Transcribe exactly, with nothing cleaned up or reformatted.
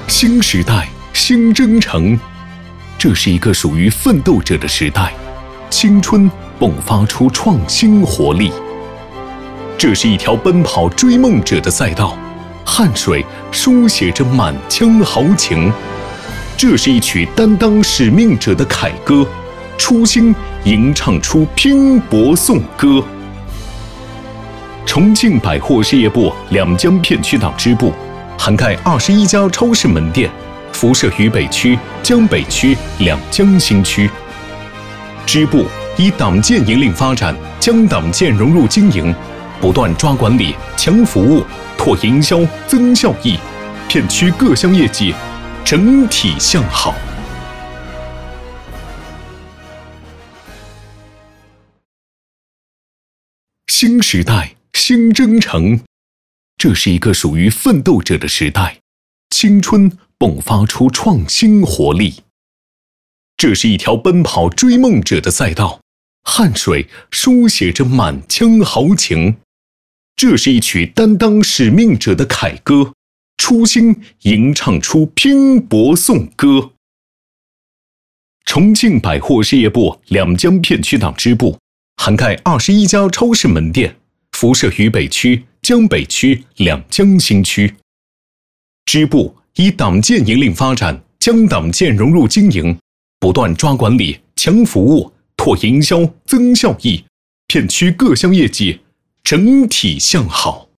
新时代，新征程，这是一个属于奋斗者的时代，青春迸发出创新活力。这是一条奔跑追梦者的赛道，汗水书写着满腔豪情。这是一曲担当使命者的凯歌，初心吟唱出拼搏颂歌。重庆百货事业部两江片区党支部涵盖二十一家超市门店，辐射渝北区、江北区两江新区。支部以党建引领发展，将党建融入经营，不断抓管理、强服务、拓营销、增效益，片区各项业绩整体向好。新时代，新征程，这是一个属于奋斗者的时代，青春迸发出创新活力。这是一条奔跑追梦者的赛道，汗水书写着满腔豪情。这是一曲担当使命者的凯歌，初心吟唱出拼搏颂歌。重庆百货事业部两江片区党支部涵盖二十一家超市门店，辐射渝北区、江北区两江新区。支部以党建引领发展，将党建融入经营，不断抓管理、强服务、拓营销、增效益，片区各项业绩整体向好。